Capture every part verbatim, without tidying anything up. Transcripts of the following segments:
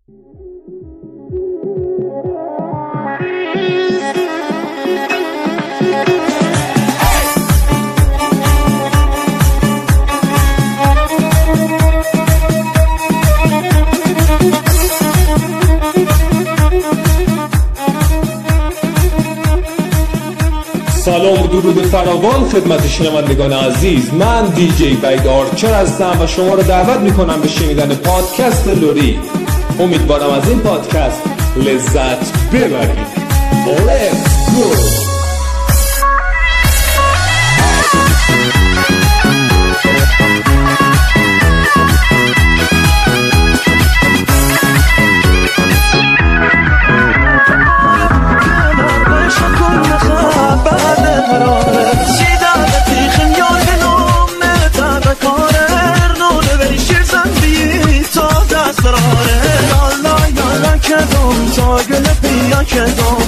سلام و درود فراوان خدمت شنوندگان عزیز. من دی جی وحید آرچر هستم و شما رو دعوت میکنم به شنیدن پادکست لوری. امیدوارم از این پادکست لذت ببرید. Let's go. تاگل پیا کردم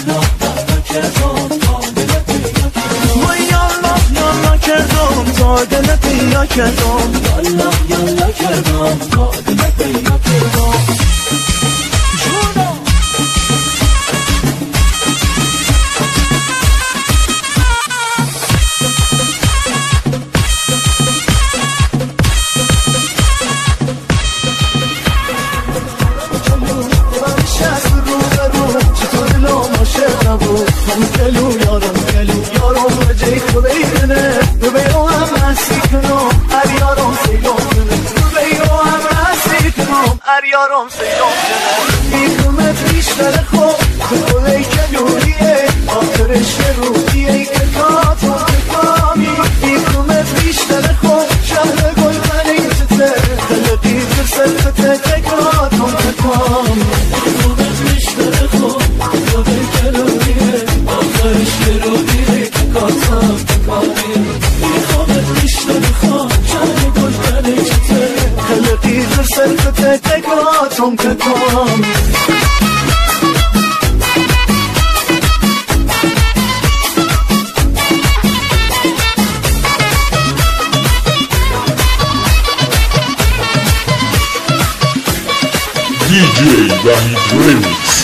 وای یالا یالا کردم تاگل پیا کردم یالا یالا کردم تاگل پیا کردم گلو یارم گلو یارم رجی خدای کنه رو بیرو هم رسی کنم هر یارم سیلم کنه رو بیرو هم رسی کنم هر یارم سیلم کنه بیخومت بیشتر خوب خدای کلوریه آخرش روحیه که کاتو بکامی بیخومت بیشتر خوب شهر گل منی چته خلقی ترسل خطه تکاتو بکامی بیخومت بیشتر خوب خدای کلوریه آخرش رو دیره که کاتم بکامی میخوامت بیشتر بخوام شهر گل بله چته خلقی در سرخته تکاتم بکامی دی جی وحید ریمیکس.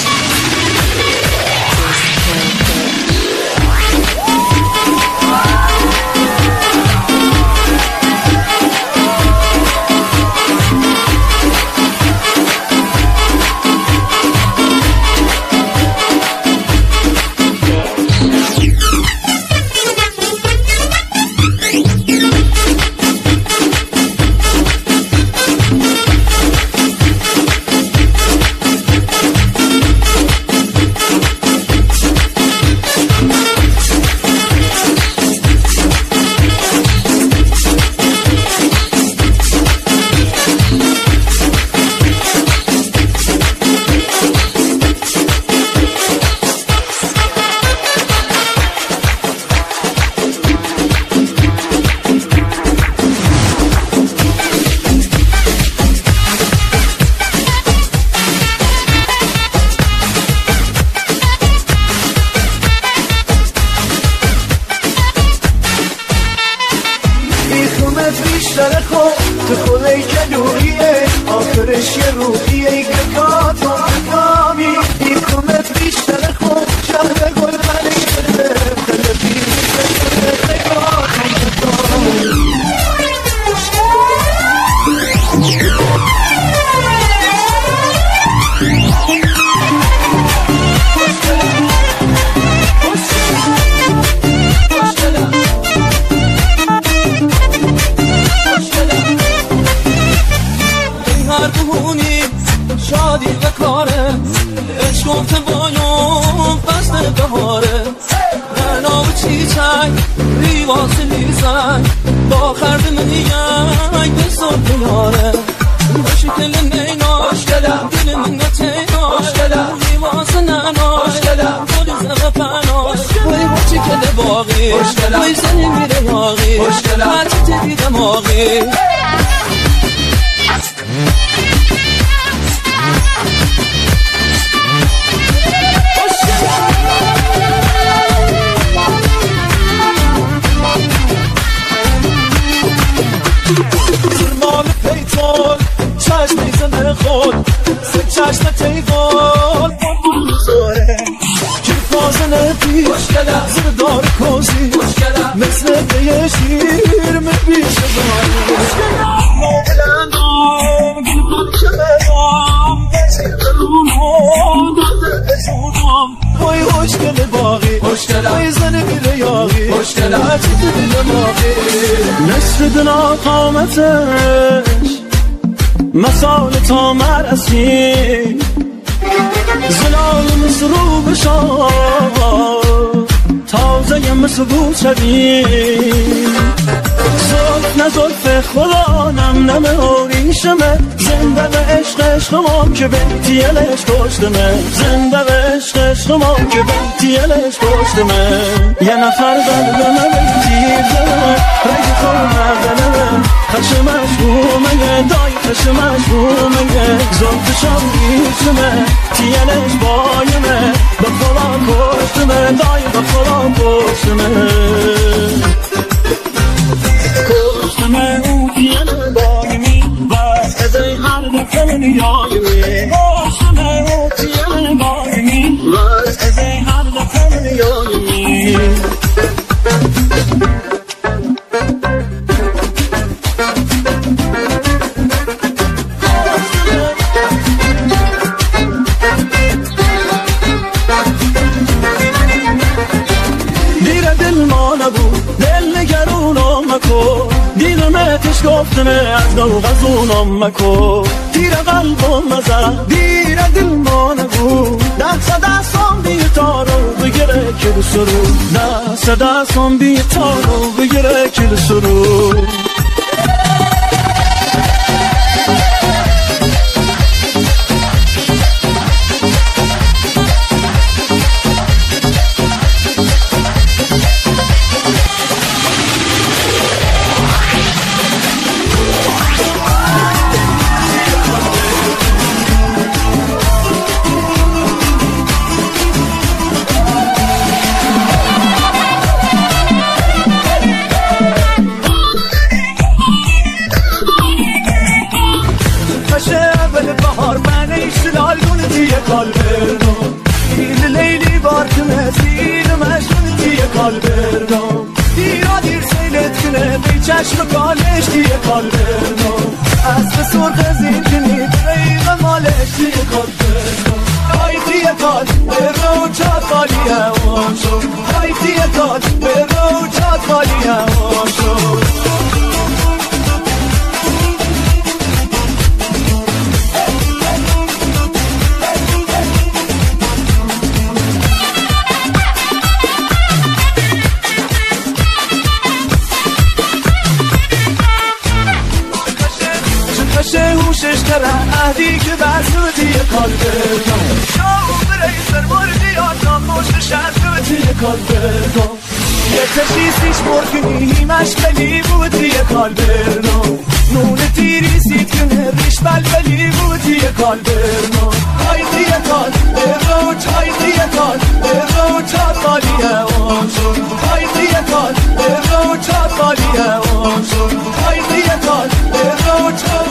بیشتر خوب تو خونه کلوریه آخرش یه روحیه که کاتو بکامی بیخومت بیشتر خوب شهر گل منی شده خلقی شده کاتو بکامی شادی و کاره عشق و تبایم فصل بهاره غنا و چیچک ریواز لیزک با خرد منیک به صبح یاره باشی دل نیناش دل من نتیناش ریواز نناش خود زغ پناش وی باشی کل باقی وی زنی میره یاقی هرچی تبی دماغی مال پیتون چشم میزنه خود سه چشمت ای گل بلبل میخوره که فازنه پیش زیر دار کوزی مثل دیه شیر میبیشه داره ما بلندم گل پاکه برام بزیر برونم داده بزونم وای خوشگل باقی وای زن بیره یاقی هرچی تو دل ماقی نصر دنا قامتش مثال تا مرسی زلال مثل رو بشار تازه مثل بود شدیم زلف نه زلف خدا نم نم آریشمه زنده به عشق عشقم که بنتیلش کشتمه زنده به عشق عشقم که بنتیلش کشتمه یه نفر قلبمه بنتیل زنمه رنگ خور مردنمه خشمش بومه دای خشمش بومه زلف شام بیشمه تیلش بایمه به خدا کشتمه دای به خدا کشتمه کشتمه او تیل بایمی و از ای هر دفعه نیایمی کشتمه او تیل بایمی و از ای هر دفعه نیایمی دیرمتش گفتمه از نو غزونم مکو دیر قلبم مزد دیر دل ما نگو دست دستم بی تارو بگیره کل سرو دست دستم بی تارو بگیره کل سرو چشم کالش دیه کال برنو از به سرخ زینجنی ریغ مالش دیه کال برنو های دیه کال برنو چاد خالی هوا شد های دیه کال برنو چاد خالی هوا شد اهدی که بسوتی کال برگم شاو برای سرمردی آتام پشت شرطوتی کال برگم یه تشیسیش مرکنی مشکلی بودی کال برگم نون تیری سید کنه ریش بلبلی بودی کال برگم های دیگه کال برگم چای دیگه کال برگم چاد خالی هوان شد های دیگه کال برگم چاد خالی هوان شد های دیگه کال برگم چاد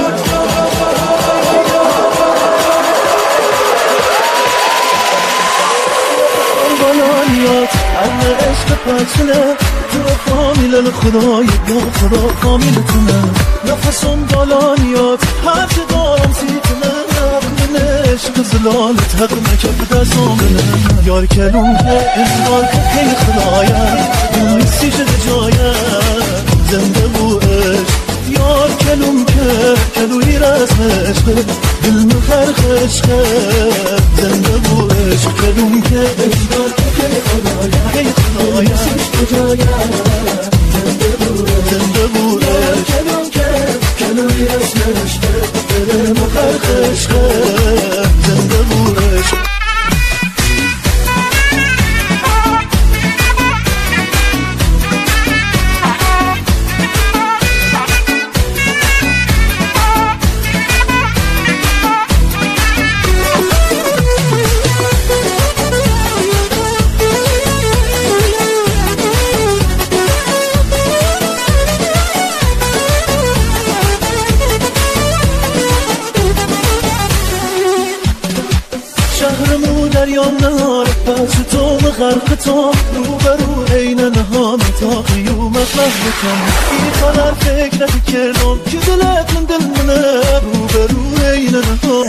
همه عشق پرچنه تو کامیل خدای یا خدا کامیلتونه نفسم بالانیات هر چه دارم سیتنه نقمن عشق زلالت حق مکب دستامنه یار کلون که ازدار که خیلی خدایم اون سی شده جایم زنده بو عشق یار کلون که کلوی رسم عشق دل مفرخ عشق زنده بو عشق کلون که ازدار که خیلی خدایم خیلی خدایم سی شده جایم زنده بو عشق کلون که کلوی رسم عشق دل مفرخ عشق زنده بو عشق بیام نهار بچه تو غرق تو روبرو عین نهام تا قیومت محبتم این قدر فکر نکردم که دلت من دل منه روبرو عین نهام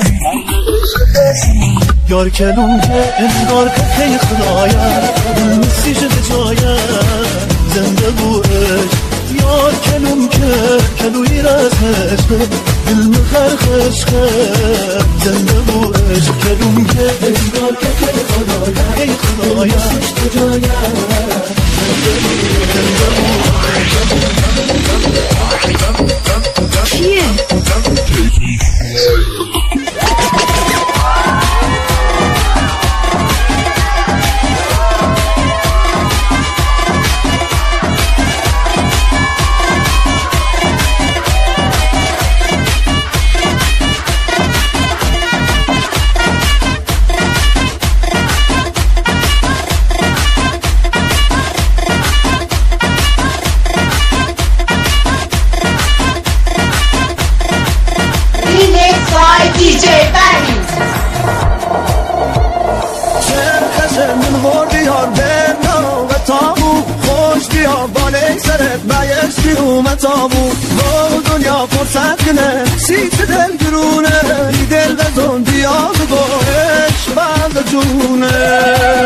یار کلون که انگار که خیلی خدایم نسی شده جایم زنده بوش یار کلون که کلوی رسمش دل مخرخش خب زنده بوش کلون که انگار که خیلی خدایم خیلی خدایم نسی شده جایم زنده بوش کیه؟ دی جی بنیز چند خشم من خوردی ها برنا و تابو خوش بیا باله سرت بیش بیوم تابو با دنیا فرصت کنه سیت دل گرونه ای دل بزن بیا بگوش بند جونه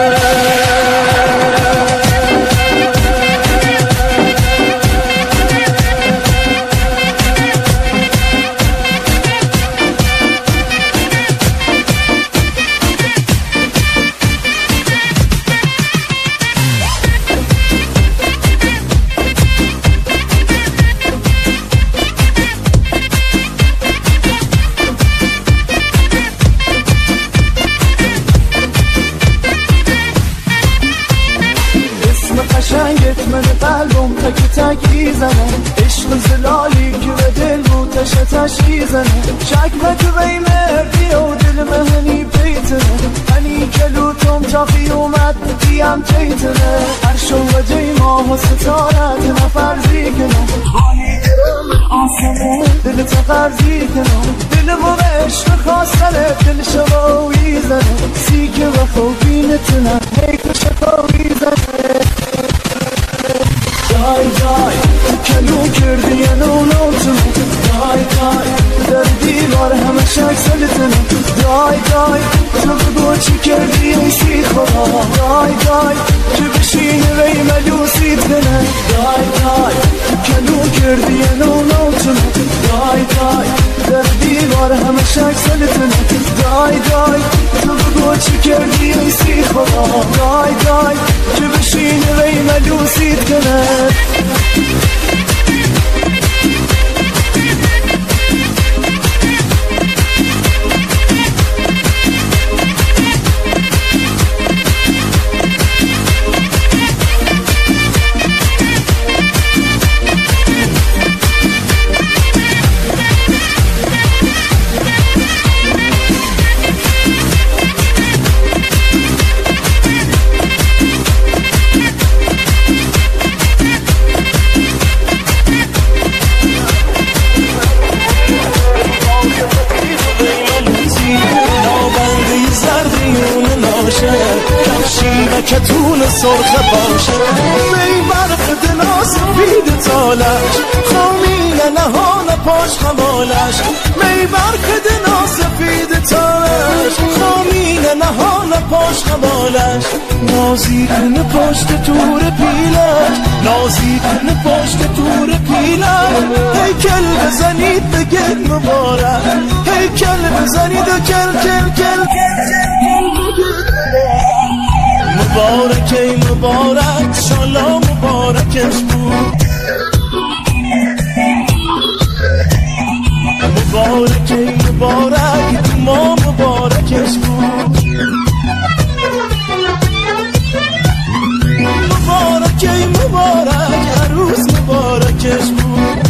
قشنگت من قلبم تک تک میزنه عشق زلالی که به دل رو تش تش میزنه شک مکو بی مردی و دل مهنی بیتنه هنی کلوتم تا قیومت دیم تیتنه عرش و وجه ماه و ستارت نفرزی کنه بانی درم آسمون دل تقرزی کنه دل مو به عشق خواستنه دل شباوی زنه سی که و خوبی نتنه هی که شباوی زنه دای دای کلو کردی نولوتم دای دای در دیوار همه شک سلتم دای دای تو بگو چی کردی ایسی خدا دای دای که بشینی وی ملوسیت کنه دای دای کلو کردی نولوتم دای دای در دیوار همه شک سلتم دای دای تو بگو چی کردی ایسی خدا دای دای که بشینی وی ملوسیت کنه کتون سرخ باشه می برق دلا سفید تالش خامین نهان پاش خمالش می برق دلا سفید تالش خامین نهان پاش خمالش نازی کنه پشت تور پیلش نازی کنه پشت تور پیلش هیکل بزنید بگه مبارک هیکل بزنید و کل کل کل مبارک ای مبارک شالا مبارکش بود مبارک ای مبارک ما مبارکش بود مبارک ای مبارک عروس مبارکش بود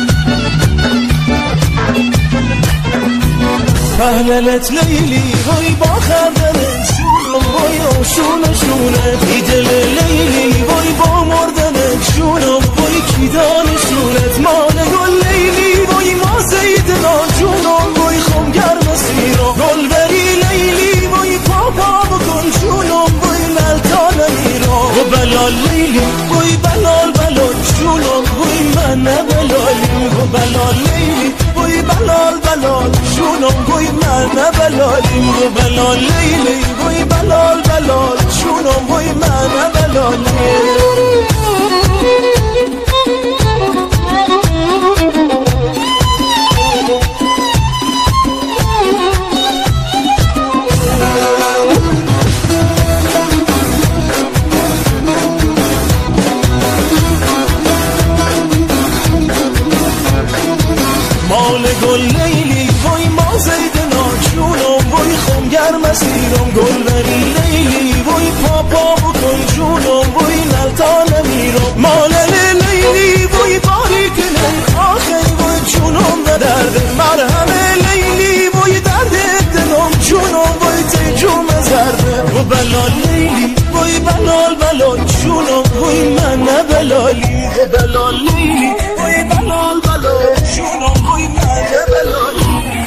پهللت لیلی وای با خردنت وای آشون شونه ای دل لیلی وای با مردنت شونم وای کی دانشونت مال گل لیلی وای ما زیدنا جونم وای خم گرم سیرا گل بری لیلی وای پا پا بکن بلال لیلی وای بلال بلال جونم وای من بلالی و بلال لیلی وای بلال بلال جونم وای من بلالی مال گل لیلی وای ما زیدنا جونم وای خونگر مسیرم گل بری لیلی وای پاپا بکن جونم وای نلتا نمیرم مال لیلی وای باری کنن آخی وای جونم و درد مرهم لیلی وای درد دلم جونم وای تی جوم زرده و بلال لیلی وای بلال بلال جونم وای من بلالی و بلال لیلی وای بلال بلال جونم وای من بلالی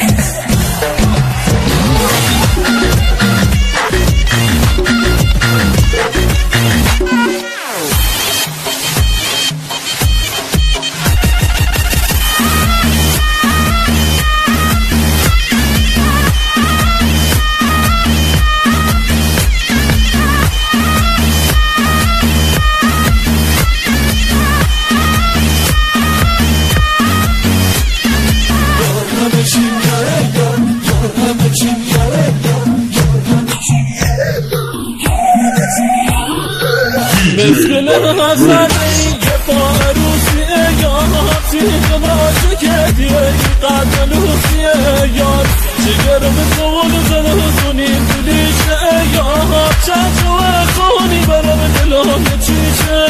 مثل نظر یه فاروسیه یاد تیغ باشه که دیگه قدلوسیه یاد جگرم سوال زنزونی بلیشه یاد چند و خونی برام دلم چیشه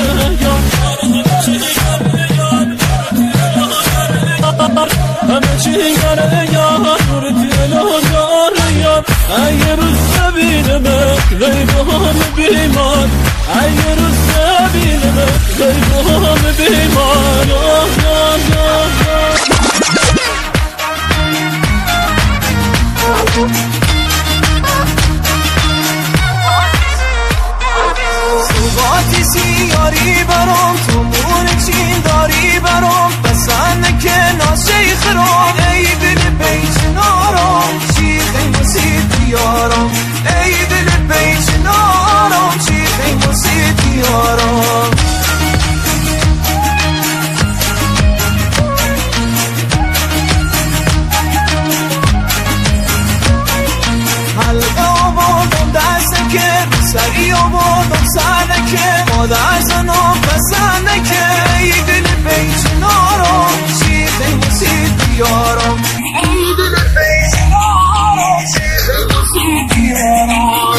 همه چی گره یاد نور دلم داره یاد اگه روز ببینمه غیبان بیمان اگه روز ببینمه غیبان بیمان صوباتی سیاری برام تو مون چین داری برام بسنده که ناشه خرام ای دل بیچ نارام چیخی مسید دیارم ای دل بیچ نارام چیخی مسید دیارم حلقه آبادم دسته که سری آبادم سرده که مادر زنم پسنده که ای دل بیچ نارم چیخی مسید دیارم ای دل بیچ نارم چیخی مسید دیارم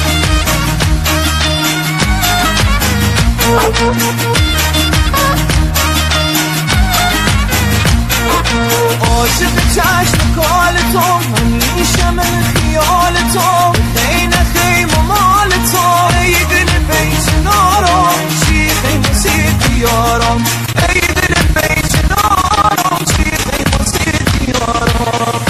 عاشق چشم کال تو همیشه من خیال تو خیلی خیلی مال تو ای دل بیچ نارم چیخی مسید دیارم ای دل بیچ نارم چیخی مسید دیارم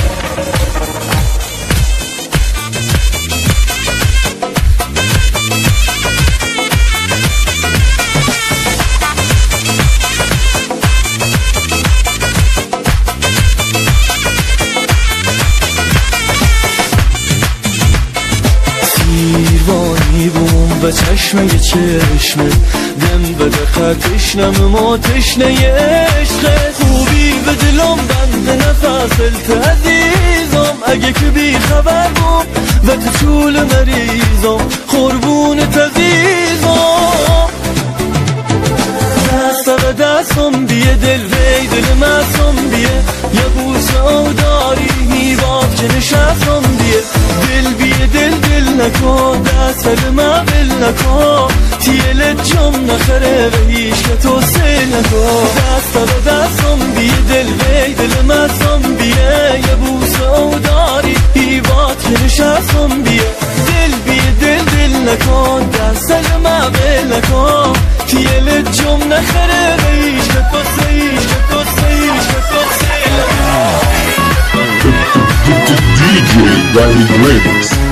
و چشمه چشمه دم بده خطشنم ما تشنه عشق خوبی به دلم بند نفس عزیزم اگه که بی خبر بوم و تو طول مریضم قربونت عزیزم دست به دستم بیه دل وی دل مستم بیه یه بوسه او داری میباد که نشستم بیه دل بیه دل دل نکن دست به من بل نکن تیلت جم نخره و هیچ که تو سل نکن دست به دستم بیه دل وی دل مستم بیه یه بوسه او داری میباد که نشستم بیه دل بیه دل دل نکن دست به من بل نکن تیلت جم نخره و هیچ که تو سل هیچ که تو سل هیچ که تو سل دی جی Vahid Remix.